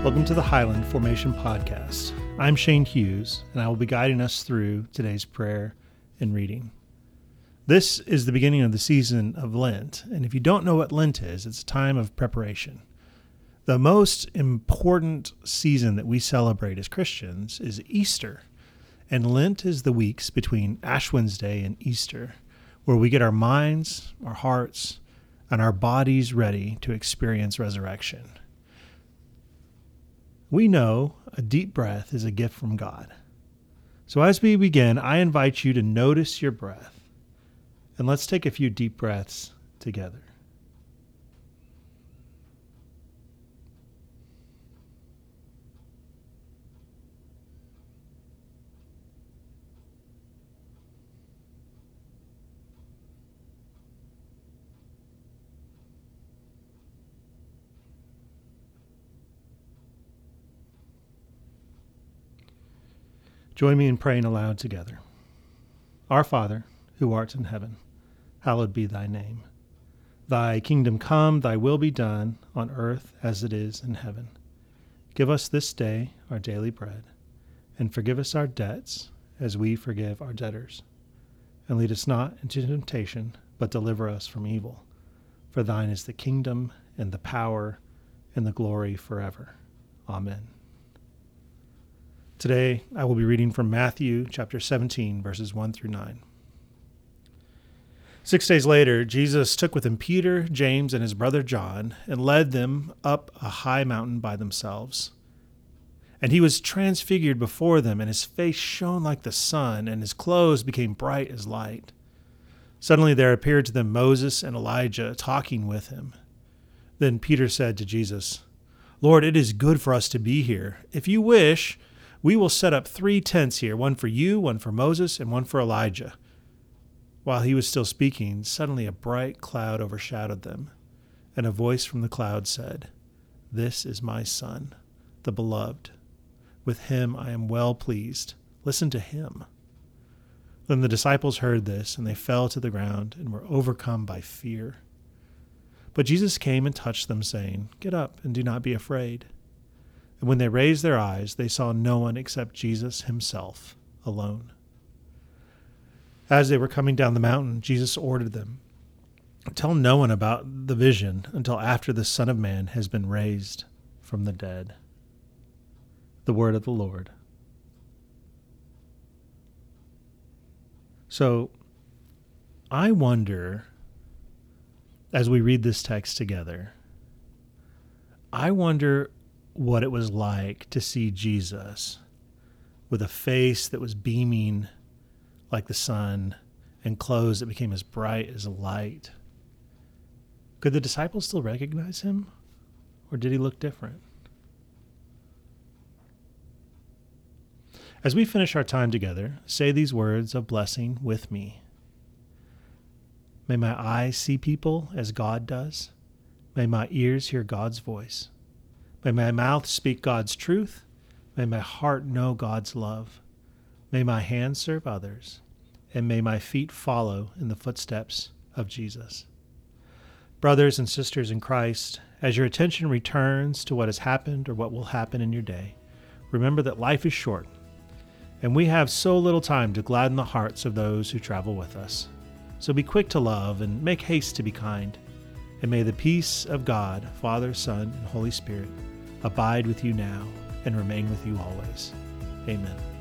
Welcome to the Highland Formation Podcast. I'm Shane Hughes, and I will be guiding us through today's prayer and reading. This is the beginning of the season of Lent, and if you don't know what Lent is, it's a time of preparation. The most important season that we celebrate as Christians is Easter, and Lent is the weeks between Ash Wednesday and Easter, where we get our minds, our hearts, and our bodies ready to experience resurrection. We know a deep breath is a gift from God. So as we begin, I invite you to notice your breath, and let's take a few deep breaths together. Join me in praying aloud together. Our Father, who art in heaven, hallowed be thy name. Thy kingdom come, thy will be done, on earth as it is in heaven. Give us this day our daily bread, and forgive us our debts as we forgive our debtors. And lead us not into temptation, but deliver us from evil. For thine is the kingdom, and the power, and the glory forever. Amen. Today, I will be reading from Matthew chapter 17, verses 1 through 9. 6 days later, Jesus took with him Peter, James, and his brother John, and led them up a high mountain by themselves. And he was transfigured before them, and his face shone like the sun, and his clothes became bright as light. Suddenly there appeared to them Moses and Elijah talking with him. Then Peter said to Jesus, "Lord, it is good for us to be here. If you wish, we will set up 3 tents here, one for you, one for Moses, and one for Elijah." While he was still speaking, suddenly a bright cloud overshadowed them, and a voice from the cloud said, "This is my Son, the beloved. With him I am well pleased. Listen to him." Then the disciples heard this, and they fell to the ground and were overcome by fear. But Jesus came and touched them, saying, "Get up and do not be afraid." And when they raised their eyes, they saw no one except Jesus himself alone. As they were coming down the mountain, Jesus ordered them, "Tell no one about the vision until after the Son of Man has been raised from the dead." The word of the Lord. So, I wonder, as we read this text together, I wonder what it was like to see Jesus with a face that was beaming like the sun and clothes that became as bright as light. Could the disciples still recognize him, or did he look different? As we finish our time together, say these words of blessing with me. May my eyes see people as God does. May my ears hear God's voice. May my mouth speak God's truth. May my heart know God's love. May my hands serve others. And may my feet follow in the footsteps of Jesus. Brothers and sisters in Christ, as your attention returns to what has happened or what will happen in your day, remember that life is short, and we have so little time to gladden the hearts of those who travel with us. So be quick to love and make haste to be kind. And may the peace of God, Father, Son, and Holy Spirit abide with you now and remain with you always. Amen.